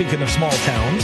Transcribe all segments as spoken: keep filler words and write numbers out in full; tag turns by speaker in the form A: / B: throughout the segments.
A: Speaking of small towns,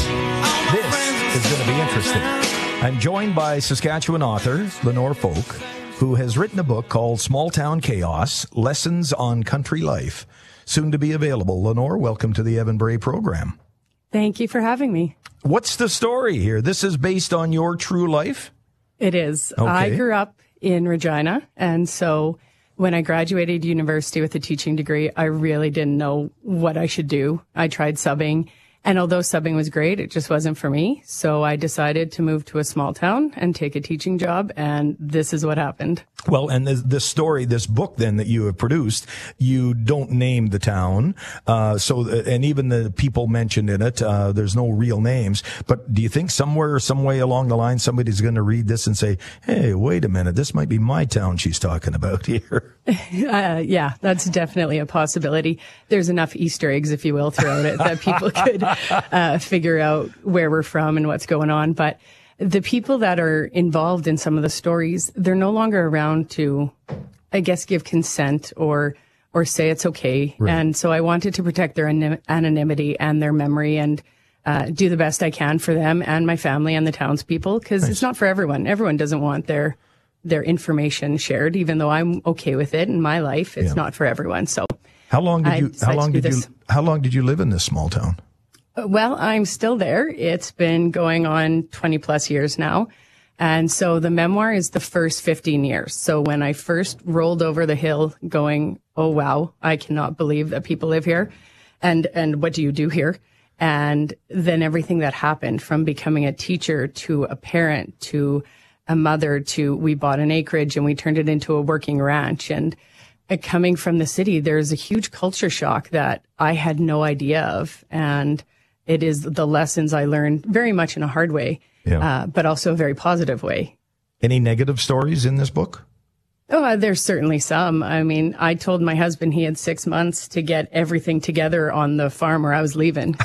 A: this is going to be interesting. I'm joined by Saskatchewan author Lenore Folk, who has written a book called Small Town Chaos, Lessons on Country Life, soon to be available. Lenore, welcome to the Evan Bray program.
B: Thank you for having me.
A: What's the story here? This is based on your true life?
B: It is.
A: Okay.
B: I grew up in Regina, and so when I graduated university with a teaching degree, I really didn't know what I should do. I tried subbing, and although subbing was great, it just wasn't for me. So I decided to move to a small town and take a teaching job, and this is what happened.
A: Well, and this, this story, this book then that you have produced, you don't name the town. Uh, so, and even the people mentioned in it, uh, there's no real names. But do you think somewhere, some way along the line, somebody's going to read this and say, hey, wait a minute, this might be my town she's talking about here?
B: Uh, yeah, that's definitely a possibility. There's enough Easter eggs, if you will, throughout it that people could uh, figure out where we're from and what's going on. But the people that are involved in some of the stories, they're no longer around to, I guess, give consent or or say it's okay. Right. And so I wanted to protect their anim- anonymity and their memory and uh, do the best I can for them and my family and the townspeople, because nice. It's not for everyone. Everyone doesn't want their their information shared, even though I'm okay with it in my life. It's yeah. not for everyone. So
A: how long did
B: I
A: you how long did
B: this.
A: you how long did you live in this small town?
B: Well, I'm still there. It's been going on twenty plus years now. And so the memoir is the first fifteen years. So when I first rolled over the hill going, oh, wow, I cannot believe that people live here. And, and what do you do here? And then everything that happened from becoming a teacher to a parent to a mother to we bought an acreage and we turned it into a working ranch. And uh, coming from the city, there's a huge culture shock that I had no idea of. And it is the lessons I learned very much in a hard way, yeah. uh, but also a very positive way.
A: Any negative stories in this book?
B: Oh, uh, there's certainly some. I mean, I told my husband he had six months to get everything together on the farm where I was leaving.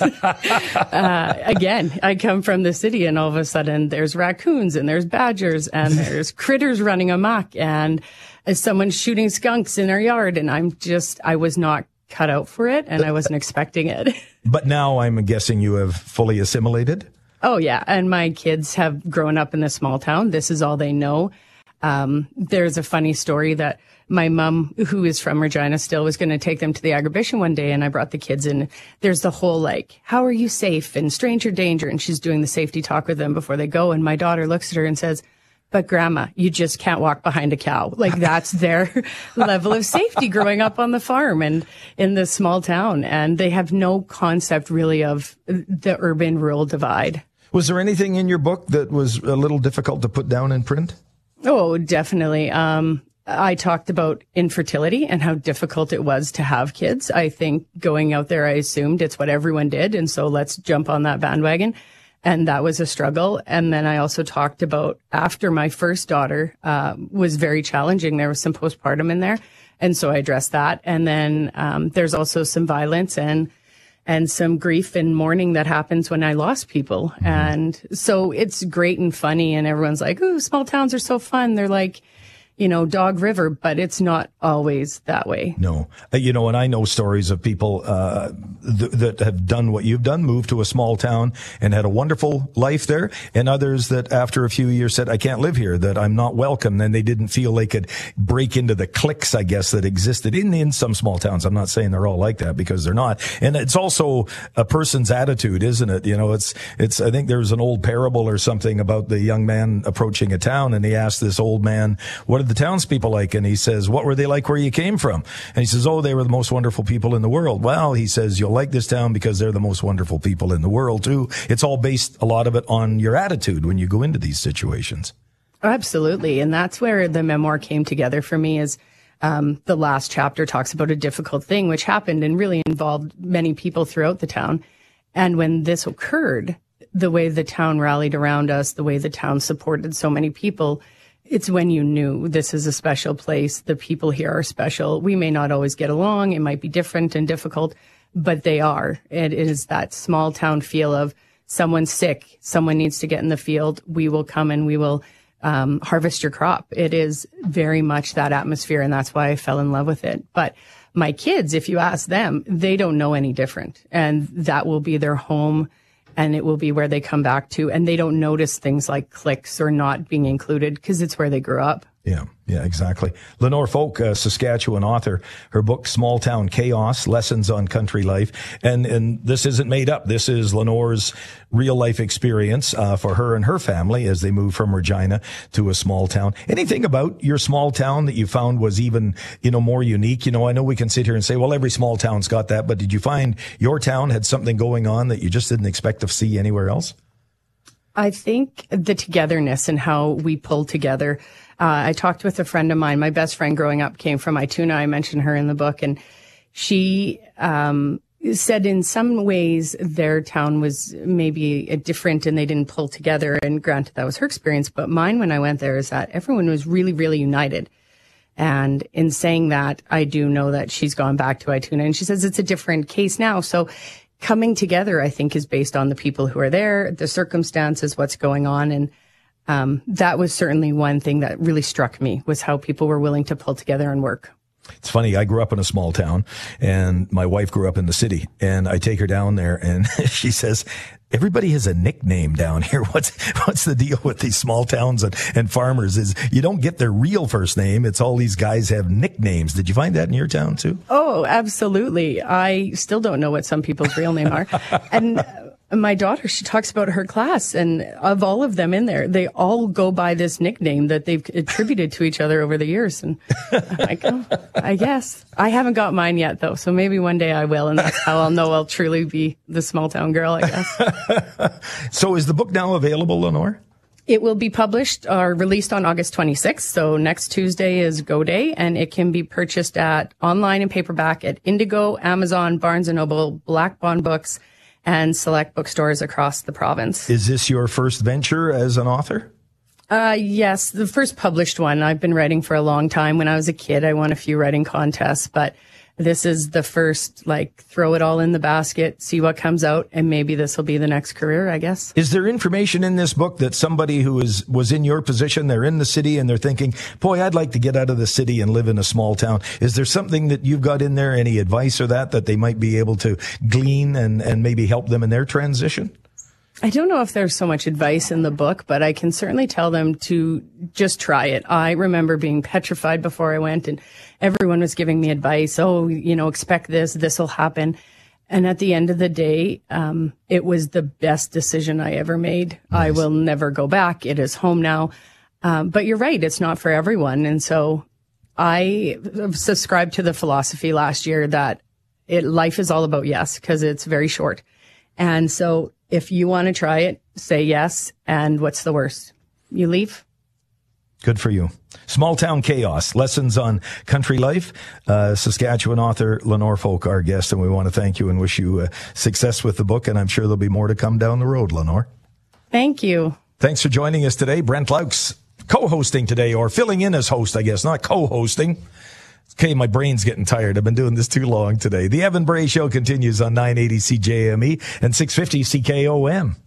B: uh, again, I come from the city and all of a sudden there's raccoons and there's badgers and there's critters running amok and uh, someone's shooting skunks in our yard. And I'm just, I was not cut out for it and I wasn't expecting it.
A: But now I'm guessing you have fully assimilated?
B: Oh, yeah. And my kids have grown up in a small town. This is all they know. Um, there's a funny story that my mom, who is from Regina still, was going to take them to the Agribition one day. And I brought the kids in. There's the whole like, how are you safe and stranger danger? And she's doing the safety talk with them before they go. And my daughter looks at her and says, but grandma, you just can't walk behind a cow. Like that's their level of safety growing up on the farm and in this small town. And they have no concept really of the urban rural divide.
A: Was there anything in your book that was a little difficult to put down in print?
B: Oh, definitely. Um, I talked about infertility and how difficult it was to have kids. I think going out there, I assumed it's what everyone did. And so let's jump on that bandwagon. And that was a struggle. And then I also talked about after my first daughter uh, was very challenging. There was some postpartum in there. And so I addressed that. And then um, there's also some violence and and some grief and mourning that happens when I lost people. Mm-hmm. And so it's great and funny. And everyone's like, ooh, small towns are so fun. They're like, you know, Dog River, but it's not always that way.
A: No. Uh, you know, and I know stories of people uh th- that have done what you've done, moved to a small town and had a wonderful life there, and others that after a few years said, I can't live here, that I'm not welcome, and they didn't feel they could break into the cliques, I guess, that existed in, in some small towns. I'm not saying they're all like that, because they're not. And it's also a person's attitude, isn't it? You know, it's, it's, I think there's an old parable or something about the young man approaching a town, and he asked this old man, what the townspeople like? And he says, what were they like where you came from? And he says, oh, they were the most wonderful people in the world. Well, he says, you'll like this town because they're the most wonderful people in the world too. It's all based, a lot of it, on your attitude when you go into these situations.
B: Absolutely. And that's where the memoir came together for me is um, the last chapter talks about a difficult thing which happened and really involved many people throughout the town. And when this occurred, the way the town rallied around us, the way the town supported so many people, it's when you knew this is a special place. The people here are special. We may not always get along. It might be different and difficult, but they are. It is that small town feel of someone's sick. Someone needs to get in the field. We will come and we will um, harvest your crop. It is very much that atmosphere. And that's why I fell in love with it. But my kids, if you ask them, they don't know any different. And that will be their home, and it will be where they come back to. And they don't notice things like cliques or not being included because it's where they grew up.
A: Yeah, yeah, exactly. Lenore Folk, a Saskatchewan author, her book, Small Town Chaos, Lessons on Country Life. And, and this isn't made up. This is Lenore's real life experience, uh, for her and her family as they move from Regina to a small town. Anything about your small town that you found was even, you know, more unique? You know, I know we can sit here and say, well, every small town's got that, but did you find your town had something going on that you just didn't expect to see anywhere else?
B: I think the togetherness and how we pull together. Uh, I talked with a friend of mine. My best friend growing up came from Ituna. I mentioned her in the book, and she um, said in some ways their town was maybe a different and they didn't pull together. And granted, that was her experience. But mine, when I went there, is that everyone was really, really united. And in saying that, I do know that she's gone back to Ituna, and she says it's a different case now. So coming together, I think, is based on the people who are there, the circumstances, what's going on. And um, that was certainly one thing that really struck me, was how people were willing to pull together and work.
A: It's funny. I grew up in a small town, and my wife grew up in the city, and I take her down there, and she says, everybody has a nickname down here. What's, what's the deal with these small towns and, and farmers is you don't get their real first name. It's all these guys have nicknames. Did you find that in your town too?
B: Oh, absolutely. I still don't know what some people's real name are. And my daughter, she talks about her class, and of all of them in there, they all go by this nickname that they've attributed to each other over the years. And I'm like, oh, I guess. I haven't got mine yet, though, so maybe one day I will, and that's how I'll know I'll truly be the small town girl, I guess.
A: So is the book now available, Lenore?
B: It will be published or released on August twenty-sixth, so next Tuesday is Go Day, and it can be purchased at online and paperback at Indigo, Amazon, Barnes and Noble, Black Bond Books, and select bookstores across the province.
A: Is this your first venture as an author?
B: Uh, yes, the first published one. I've been writing for a long time. When I was a kid, I won a few writing contests, but this is the first, like, throw it all in the basket, see what comes out, and maybe this will be the next career, I guess.
A: Is there information in this book that somebody who is was in your position, they're in the city and they're thinking, boy, I'd like to get out of the city and live in a small town. Is there something that you've got in there, any advice or that, that they might be able to glean and, and maybe help them in their transition?
B: I don't know if there's so much advice in the book, but I can certainly tell them to just try it. I remember being petrified before I went, and everyone was giving me advice. Oh, you know, expect this, this will happen. And at the end of the day, um, it was the best decision I ever made. Nice. I will never go back. It is home now. Um, but you're right. It's not for everyone. And so I subscribed to the philosophy last year that it, life is all about yes, because it's very short. And so if you want to try it, say yes. And what's the worst? You leave.
A: Good for you. Small Town Chaos, Lessons on Country Life. Uh, Saskatchewan author Lenore Folk, our guest, and we want to thank you and wish you uh, success with the book. And I'm sure there'll be more to come down the road, Lenore.
B: Thank you.
A: Thanks for joining us today. Brent Laux, co-hosting today, or filling in as host, I guess, not co-hosting. Okay, my brain's getting tired. I've been doing this too long today. The Evan Bray Show continues on nine eighty C J M E and six fifty C K O M.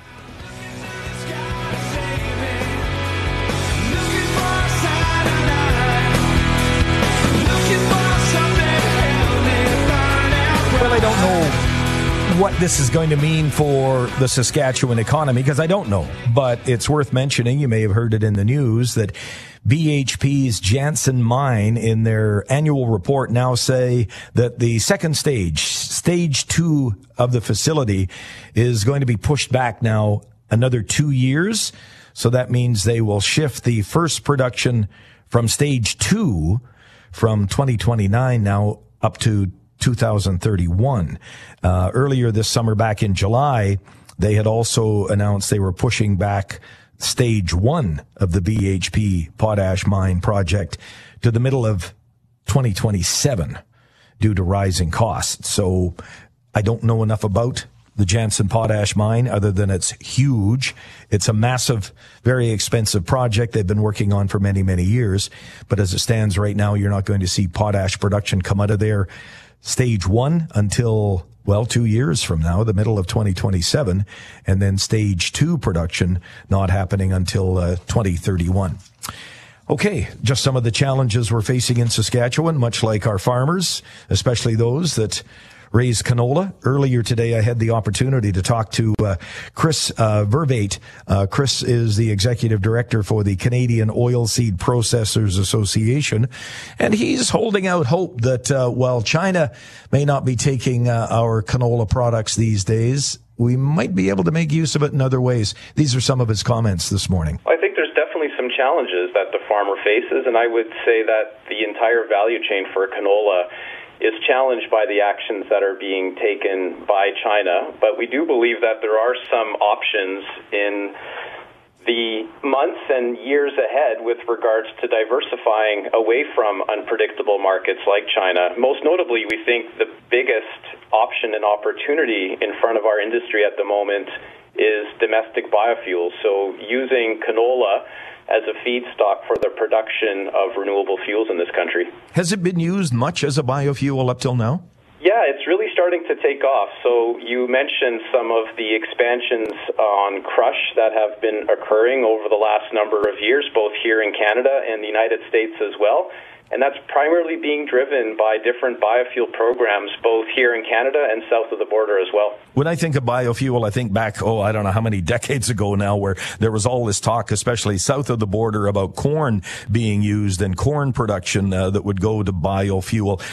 A: Well, I don't know what this is going to mean for the Saskatchewan economy, because I don't know. But it's worth mentioning, you may have heard it in the news, that B H P's Jansen Mine in their annual report now say that the second stage, stage two of the facility, is going to be pushed back now another two years. So that means they will shift the first production from stage two from twenty twenty-nine now up to two thousand thirty-one. Uh, earlier this summer, back in July, they had also announced they were pushing back stage one of the B H P potash mine project to the middle of twenty twenty-seven due to rising costs. So I don't know enough about the Jansen potash mine other than it's huge. It's a massive, very expensive project they've been working on for many, many years. But as it stands right now, you're not going to see potash production come out of there stage one until, well, two years from now, the middle of twenty twenty-seven, and then stage two production not happening until uh, twenty thirty-one. Okay, just some of the challenges we're facing in Saskatchewan, much like our farmers, especially those that raise canola. Earlier today, I had the opportunity to talk to uh, Chris uh, Vervaet. Uh, Chris is the executive director for the Canadian Oilseed Processors Association, and he's holding out hope that uh, while China may not be taking uh, our canola products these days, we might be able to make use of it in other ways. These are some of his comments this morning.
C: I think there's definitely some challenges that the farmer faces, and I would say that the entire value chain for canola is challenged by the actions that are being taken by China. But we do believe that there are some options in the months and years ahead with regards to diversifying away from unpredictable markets like China. Most notably, we think the biggest option and opportunity in front of our industry at the moment is domestic biofuels. So using canola as a feedstock for the production of renewable fuels in this country.
A: Has it been used much as a biofuel up till now?
C: Yeah, it's really starting to take off. So you mentioned some of the expansions on crush that have been occurring over the last number of years, both here in Canada and the United States as well. And that's primarily being driven by different biofuel programs, both here in Canada and south of the border as well.
A: When I think of biofuel, I think back, oh, I don't know how many decades ago now, where there was all this talk, especially south of the border, about corn being used and corn production uh, that would go to biofuel.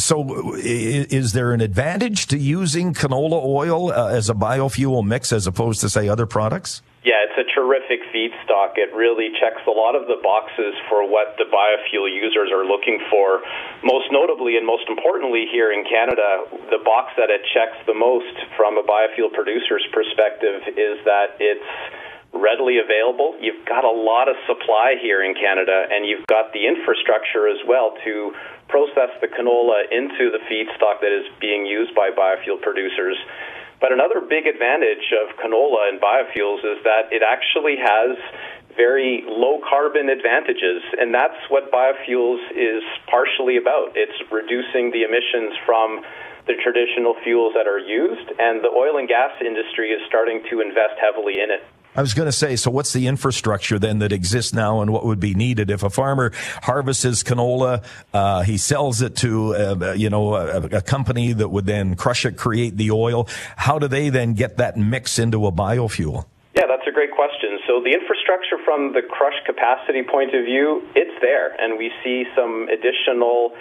A: So is there an advantage to using canola oil uh, as a biofuel mix as opposed to, say, other products?
C: Yeah, it's a terrific feedstock. It really checks a lot of the boxes for what the biofuel users are looking for. Most notably and most importantly here in Canada, the box that it checks the most from a biofuel producer's perspective is that it's readily available. You've got a lot of supply here in Canada, and you've got the infrastructure as well to process the canola into the feedstock that is being used by biofuel producers. But another big advantage of canola and biofuels is that it actually has very low carbon advantages, and that's what biofuels is partially about. It's reducing the emissions from the traditional fuels that are used, and the oil and gas industry is starting to invest heavily in it.
A: I was going to say, so what's the infrastructure then that exists now, and what would be needed if a farmer harvests his canola, uh, he sells it to, uh, you know, a, a company that would then crush it, create the oil? How do they then get that mix into a biofuel?
C: Yeah, that's a great question. So the infrastructure from the crush capacity point of view, it's there, and we see some additional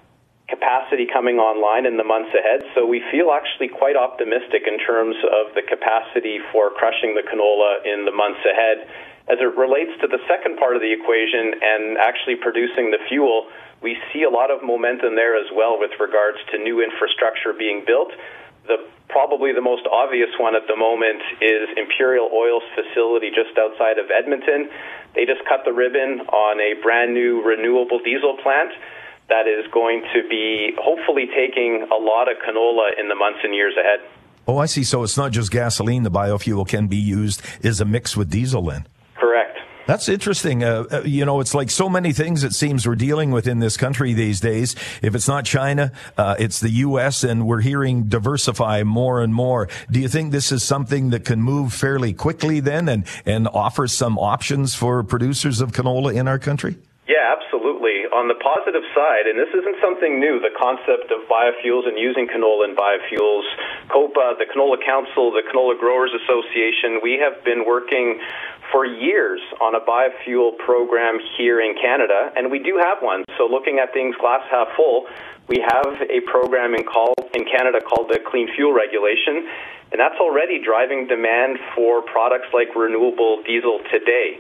C: capacity coming online in the months ahead. So we feel actually quite optimistic in terms of the capacity for crushing the canola in the months ahead. As it relates to the second part of the equation and actually producing the fuel, we see a lot of momentum there as well with regards to new infrastructure being built. The probably the most obvious one at the moment is Imperial Oil's facility just outside of Edmonton. They just cut the ribbon on a brand new renewable diesel plant that is going to be hopefully taking a lot of canola in the months and years ahead.
A: Oh, I see. So it's not just gasoline. The biofuel can be used as a mix with diesel then?
C: Correct.
A: That's interesting. Uh, you know, it's like so many things it seems we're dealing with in this country these days. If it's not China, uh, it's the U S, and we're hearing diversify more and more. Do you think this is something that can move fairly quickly then and, and offer some options for producers of canola in our country?
C: Yeah, absolutely. On the positive side, and this isn't something new, the concept of biofuels and using canola in biofuels, COPA, the Canola Council, the Canola Growers Association, we have been working for years on a biofuel program here in Canada, and we do have one. So looking at things glass half full, we have a program in, call, in Canada called the Clean Fuel Regulation, and that's already driving demand for products like renewable diesel today.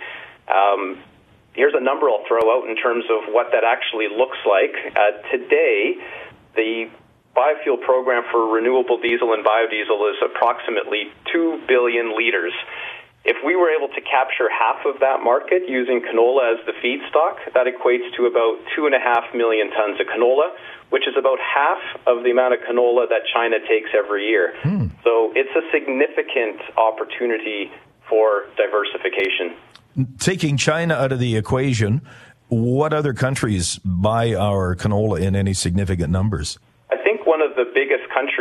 C: Um, Here's a number I'll throw out in terms of what that actually looks like. Uh, today, the biofuel program for renewable diesel and biodiesel is approximately two billion liters. If we were able to capture half of that market using canola as the feedstock, that equates to about two and a half million tons of canola, which is about half of the amount of canola that China takes every year. Hmm. So it's a significant opportunity for diversification.
A: Taking China out of the equation, what other countries buy our canola in any significant numbers?
C: I think one of the biggest countries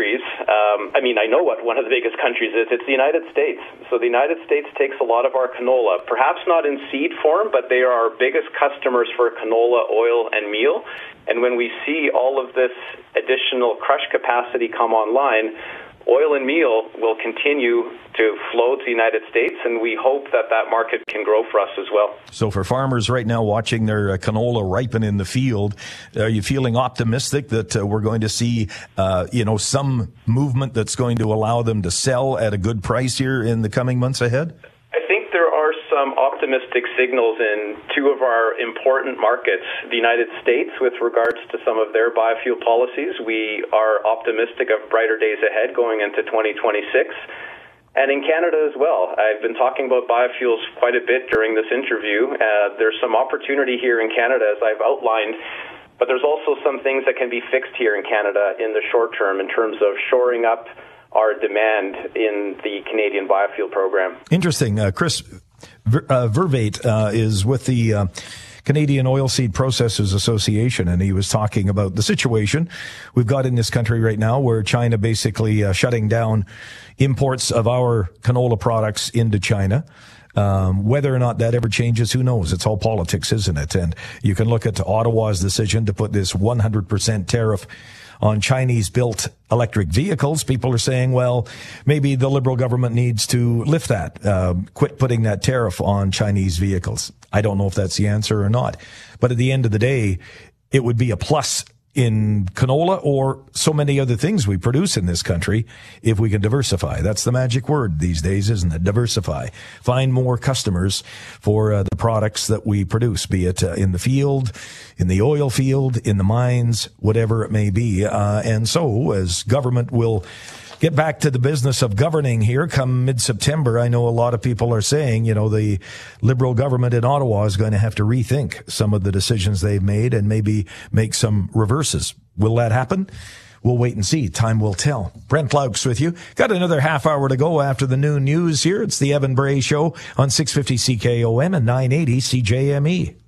C: Um, I mean, I know what one of the biggest countries is. It's the United States. So the United States takes a lot of our canola, perhaps not in seed form, but they are our biggest customers for canola, oil, and meal. And when we see all of this additional crush capacity come online, oil and meal will continue to flow to the United States, and we hope that that market can grow for us as well.
A: So for farmers right now watching their uh, canola ripen in the field, are you feeling optimistic that uh, we're going to see, uh, you know, some movement that's going to allow them to sell at a good price here in the coming months ahead?
C: I think there are some optimistic signals in two of our important markets, the United States with regards to some of their biofuel policies. We are optimistic of brighter days ahead going into twenty twenty-six. And in Canada as well. I've been talking about biofuels quite a bit during this interview. Uh, there's some opportunity here in Canada, as I've outlined, but there's also some things that can be fixed here in Canada in the short term in terms of shoring up our demand in the Canadian biofuel program.
A: Interesting. Uh, Chris Ver, uh, Vervaet uh, is with the uh, Canadian Oilseed Processors Association, and he was talking about the situation we've got in this country right now where China basically uh, shutting down imports of our canola products into China. Um, whether or not that ever changes, who knows? It's all politics, isn't it? And you can look at Ottawa's decision to put this one hundred percent tariff on Chinese-built electric vehicles. People are saying, well, maybe the Liberal government needs to lift that, uh, quit putting that tariff on Chinese vehicles. I don't know if that's the answer or not. But at the end of the day, it would be a plus in canola or so many other things we produce in this country if we can diversify. That's the magic word these days, isn't it? Diversify. Find more customers for uh, the products that we produce, be it uh, in the field, in the oil field, in the mines, whatever it may be. Uh, and so as government will get back to the business of governing here come mid-September, I know a lot of people are saying, you know, the Liberal government in Ottawa is going to have to rethink some of the decisions they've made and maybe make some reverses. Will that happen? We'll wait and see. Time will tell. Brent Laux with you. Got another half hour to go after the noon news here. It's the Evan Bray Show on six fifty C K O M and nine eighty C J M E.